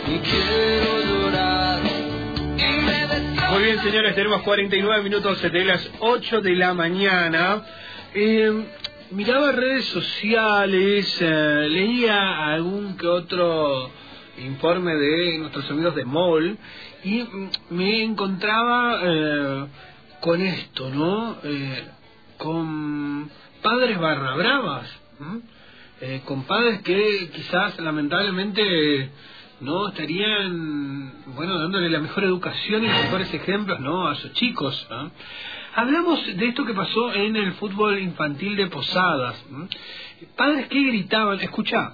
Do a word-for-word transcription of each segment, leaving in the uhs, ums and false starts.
y quiero llorar. Muy bien, señores, tenemos cuarenta y nueve minutos de las ocho de la mañana. Eh, miraba redes sociales, eh, leía algún que otro informe de nuestros amigos de M O L y me encontraba eh, con esto, ¿no? Eh, con padres barra bravas, eh, con padres que quizás lamentablemente no estarían, bueno, dándole la mejor educación y los mejores ejemplos, ¿no?, a sus chicos, ¿no? Hablamos de esto que pasó en el fútbol infantil de Posadas, ¿no? Padres que gritaban, escuchá,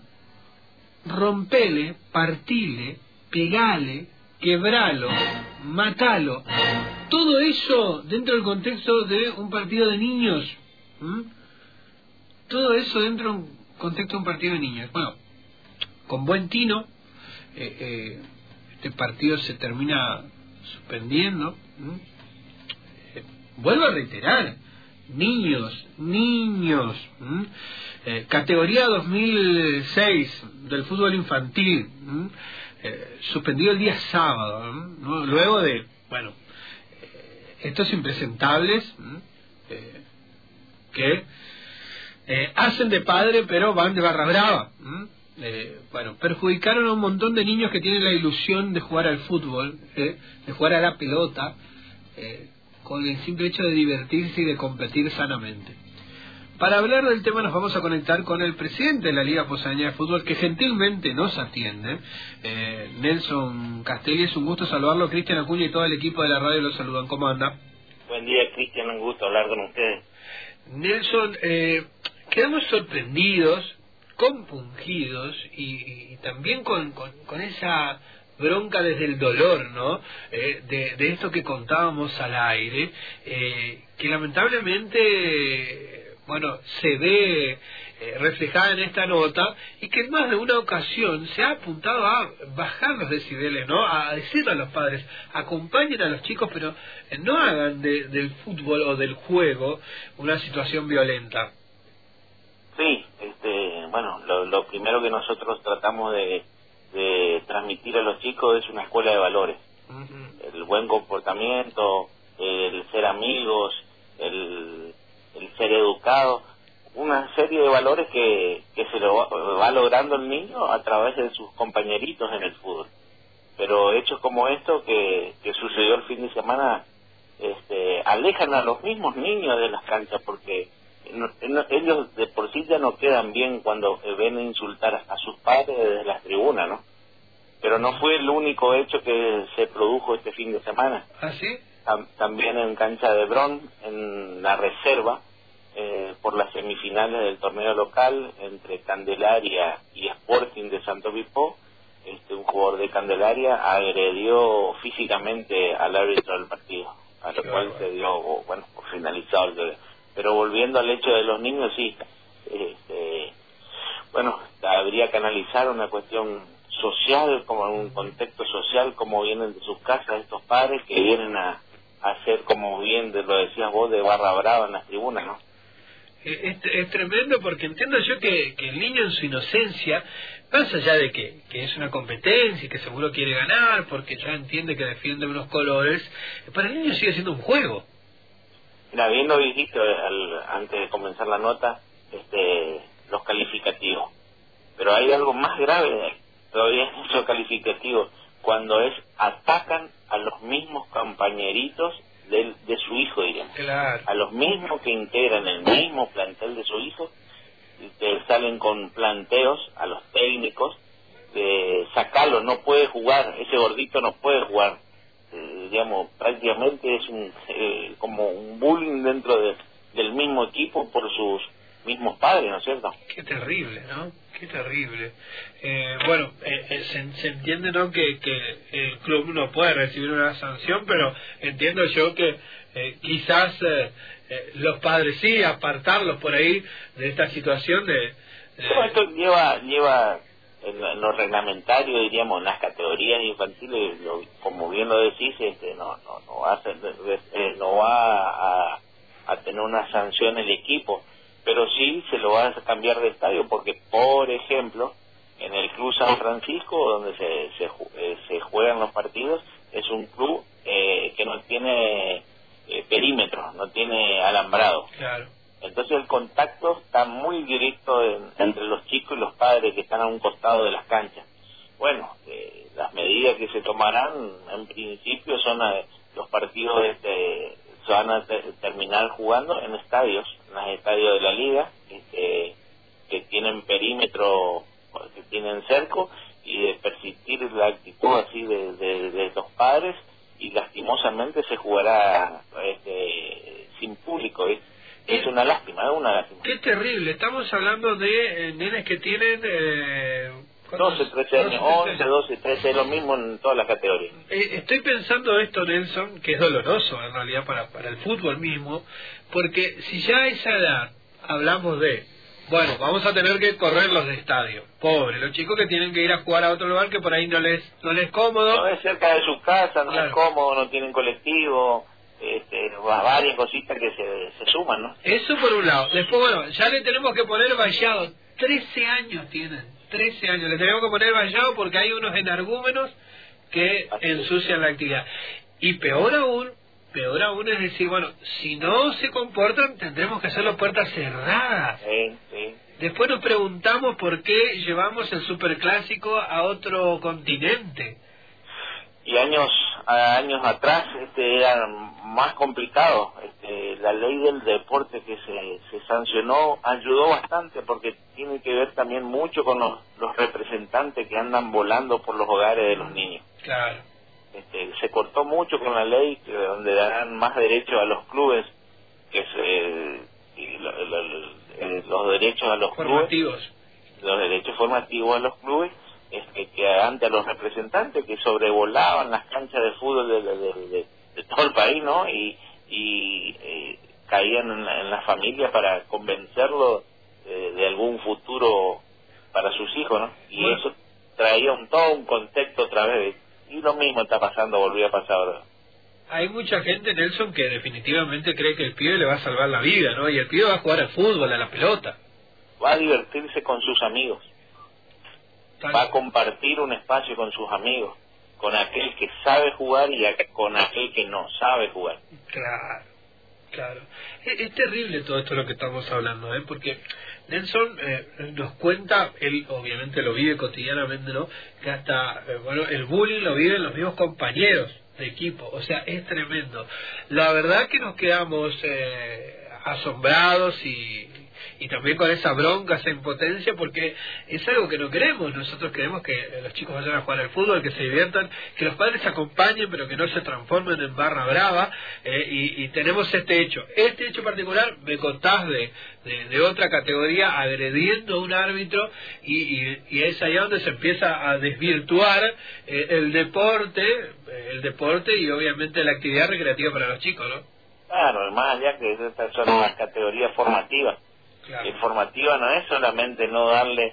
rompele, partile, pegale, quebralo, matalo. Todo eso dentro del contexto de un partido de niños. ¿Mm? Todo eso dentro de un contexto de un partido de niños. Bueno, con buen tino, eh, eh, este partido se termina suspendiendo. ¿Mm? Eh, vuelvo a reiterar, niños, niños. ¿Mm? Eh, categoría dos mil seis del fútbol infantil, ¿Mm? eh, suspendido el día sábado, ¿no? Luego de, bueno, eh, estos impresentables eh, que eh, hacen de padre pero van de barra brava, eh, bueno, perjudicaron a un montón de niños que tienen la ilusión de jugar al fútbol, eh, de jugar a la pelota, eh, con el simple hecho de divertirse y de competir sanamente. Para hablar del tema nos vamos a conectar con el presidente de la Liga Posadeña de Fútbol, que gentilmente nos atiende, eh, Nelson Castelli. Es un gusto saludarlo. Cristian Acuña y todo el equipo de la radio los saludan. ¿Cómo anda? Buen día, Cristian, un gusto hablar con ustedes. Nelson, eh, quedamos sorprendidos, compungidos y, y también con, con, con esa bronca desde el dolor, ¿no? Eh, de, de esto que contábamos al aire, eh, que lamentablemente... bueno, se ve eh, reflejada en esta nota y que en más de una ocasión se ha apuntado a bajar los decibeles, ¿no? A decirle a los padres, acompañen a los chicos, pero eh, no hagan de, del fútbol o del juego una situación violenta. Sí, este, bueno, lo, lo primero que nosotros tratamos de, de transmitir a los chicos es una escuela de valores. Uh-huh. El buen comportamiento, el ser amigos, el... el ser educado, una serie de valores que, que se lo va, va logrando el niño a través de sus compañeritos en el fútbol. Pero hechos como esto que, que sucedió el fin de semana, este, alejan a los mismos niños de las canchas, porque no, no, ellos de por sí ya no quedan bien cuando ven insultar a, a sus padres desde las tribunas, ¿no? Pero no fue el único hecho que se produjo este fin de semana. ¿Ah, sí? También en cancha de Bron, en la reserva, eh, por las semifinales del torneo local entre Candelaria y Sporting de Santo Pipó, este, un jugador de Candelaria agredió físicamente al árbitro del partido, a lo cual se dio, bueno, por finalizado el juego. Pero volviendo al hecho de los niños, sí, este, bueno, habría que analizar una cuestión social, como en un contexto social, como vienen de sus casas estos padres que vienen a hacer, como bien de, lo decías vos, de barra brava en las tribunas, ¿no? Es, es tremendo, porque entiendo yo que, que el niño en su inocencia, más allá de que, que es una competencia y que seguro quiere ganar, porque ya entiende que defiende unos colores, para el niño sigue siendo un juego. Mira, bien lo dijiste al, antes de comenzar la nota, este, los calificativos. Pero hay algo más grave, todavía es mucho calificativo, cuando es atacan a los mismos compañeritos de, de su hijo, digamos. Claro. A los mismos que integran el mismo plantel de su hijo, que salen con planteos a los técnicos, de sacarlo, no puede jugar, ese gordito no puede jugar. Eh, digamos, prácticamente es un eh, como un bullying dentro de, del mismo equipo por sus mismos padres, ¿no es cierto? Qué terrible, ¿no? Qué terrible. Eh, bueno, eh, eh, se, se entiende, ¿no?, que, que el club no puede recibir una sanción, pero entiendo yo que eh, quizás eh, eh, los padres sí, apartarlos por ahí de esta situación de... de... Todo esto lleva, lleva en, en lo reglamentario, diríamos, en las categorías infantiles, lo, como bien lo decís, este, no, no, no, va, a ser, eh, no va a, a tener una sanción el equipo, pero sí se lo va a cambiar de estadio, porque, por ejemplo, en el Club San Francisco, donde se, se, juegan los partidos, es un club eh, que no tiene eh, perímetro, no tiene alambrado. Claro. Entonces el contacto está muy directo en, entre los chicos y los padres que están a un costado de las canchas. Bueno, eh, las medidas que se tomarán en principio son eh, los partidos este, se van a te, terminar jugando en estadios, en los estadios de la liga, este, que tienen perímetro, que tienen cerco, y de persistir la actitud así de, de, de los padres, y lastimosamente se jugará este, sin público. Es, es una lástima, es una lástima. Qué terrible, estamos hablando de eh, nenes que tienen... Eh, doce, trece años, once, doce, trece, es lo mismo en todas las categorías. Eh, estoy pensando esto, Nelson, que es doloroso en realidad para, para el fútbol mismo, porque si ya a esa edad hablamos de, bueno, vamos a tener que correrlos de estadio, pobre, los chicos que tienen que ir a jugar a otro lugar que por ahí no les no les es cómodo. No es cerca de su casa, no claro. es cómodo, no tienen colectivo, este, varias cositas que se, se suman, ¿no? Eso por un lado. Después, bueno, ya le tenemos que poner vallado, trece años tienen. trece años, le tenemos que poner vallado porque hay unos energúmenos que ensucian la actividad. Y peor aún, peor aún es decir, bueno, si no se comportan, tendremos que hacerlo puertas cerradas. Sí, sí. Después nos preguntamos por qué llevamos el superclásico a otro continente. Y años a años atrás este era más complicado. Este, la ley del deporte que se, se sancionó ayudó bastante porque tiene que ver también mucho con los, los representantes que andan volando por los hogares de los niños. Claro. Este, se cortó mucho con la ley que, donde darán más derechos a los clubes que se, y lo, lo, lo, los derechos a los formativos. clubes, los derechos formativos a los clubes. Este, que ante a los representantes que sobrevolaban las canchas de fútbol de, de, de, de, de todo el país, ¿no? Y, y eh, caían en la, en la familia para convencerlo eh, de algún futuro para sus hijos, ¿no? Y bueno, eso traía un todo un contexto otra vez. Y lo mismo está pasando, volvió a pasar ahora. Hay mucha gente, Nelson, que definitivamente cree que el pibe le va a salvar la vida, ¿no? Y el pibe va a jugar al fútbol, a la pelota. Va a divertirse con sus amigos. Va a compartir un espacio con sus amigos, con aquel que sabe jugar y con aquel que no sabe jugar. Claro, claro. Es, es terrible todo esto lo que estamos hablando, ¿eh? Porque Nelson eh, nos cuenta, él obviamente lo vive cotidianamente, ¿no? Que hasta, eh, bueno, el bullying lo viven los mismos compañeros de equipo, o sea, es tremendo. La verdad que nos quedamos eh, asombrados y... y también con esa bronca, esa impotencia, porque es algo que no queremos. Nosotros queremos que los chicos vayan a jugar al fútbol, que se diviertan, que los padres se acompañen, pero que no se transformen en barra brava, eh, y, y tenemos este hecho. Este hecho particular, me contás de, de, de otra categoría, agrediendo a un árbitro, y, y, y es allá donde se empieza a desvirtuar eh, el deporte, eh, el deporte y obviamente la actividad recreativa para los chicos, ¿no? Claro, además ya que estas son unas categorías formativas. Claro. Informativa no es solamente no darle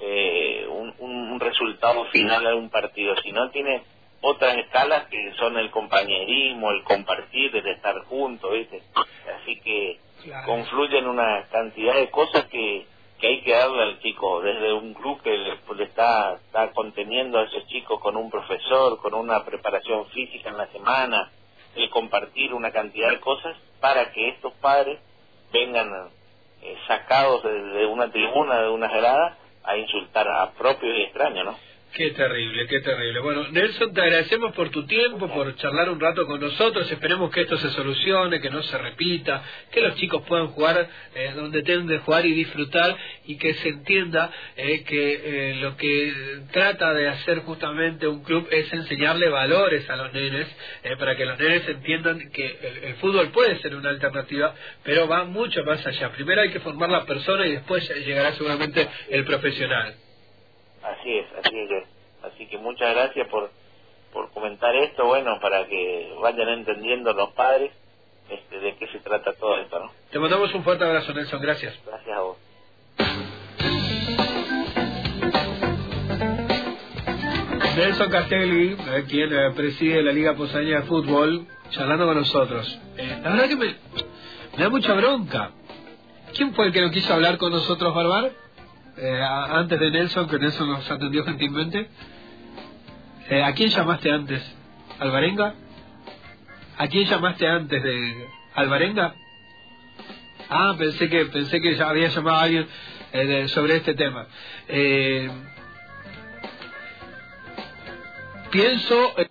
eh, un, un resultado final a un partido, sino tiene otras escalas que son el compañerismo, el compartir, el estar juntos, ¿viste? Así que claro, confluyen una cantidad de cosas que, que hay que darle al chico, desde un club que le, le está, está conteniendo a esos chicos con un profesor, con una preparación física en la semana, el compartir una cantidad de cosas para que estos padres vengan a, Eh, sacados de, de una tribuna, de una grada, a insultar a propios y extraños, ¿no? Qué terrible, qué terrible. Bueno, Nelson, te agradecemos por tu tiempo, por charlar un rato con nosotros. Esperemos que esto se solucione, que no se repita, que los chicos puedan jugar eh, donde tengan de jugar y disfrutar, y que se entienda eh, que eh, lo que trata de hacer justamente un club es enseñarle valores a los nenes, eh, para que los nenes entiendan que el, el fútbol puede ser una alternativa, pero va mucho más allá. Primero hay que formar la persona y después llegará seguramente el profesional. Así es, así es. Así que muchas gracias por por comentar esto, bueno, para que vayan entendiendo los padres este, de qué se trata todo esto, ¿no? Te mandamos un fuerte abrazo, Nelson, gracias. Gracias a vos. Nelson Castelli, eh, quien eh, preside la Liga Posadeña de Fútbol, charlando con nosotros. Eh, la verdad que me, me da mucha bronca. ¿Quién fue el que no quiso hablar con nosotros, Barbar? Eh, antes de Nelson, que Nelson nos atendió gentilmente. Eh, ¿A quién llamaste antes? ¿Alvarenga? ¿A quién llamaste antes de Alvarenga? Ah, pensé que pensé que ya había llamado a alguien eh, de, sobre este tema. Eh, pienso...